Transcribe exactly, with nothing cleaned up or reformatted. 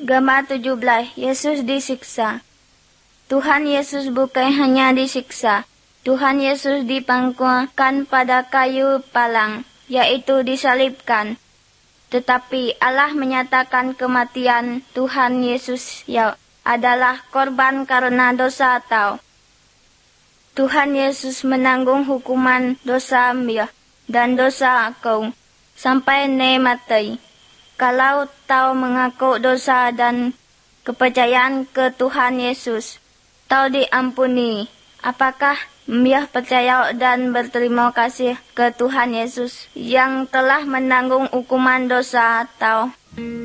Gambar tujuh belas. Yesus disiksa. Tuhan Yesus bukan hanya disiksa. Tuhan Yesus dipangkukan pada kayu palang, yaitu disalibkan. Tetapi Allah menyatakan kematian Tuhan Yesus ya adalah korban karena dosa tau. Tuhan Yesus menanggung hukuman dosa ya dan dosa kau sampai ne mati. Kalau tau mengaku dosa dan kepercayaan ke Tuhan Yesus, tau diampuni. Apakah Mbah percaya dan berterima kasih ke Tuhan Yesus yang telah menanggung hukuman dosa tau?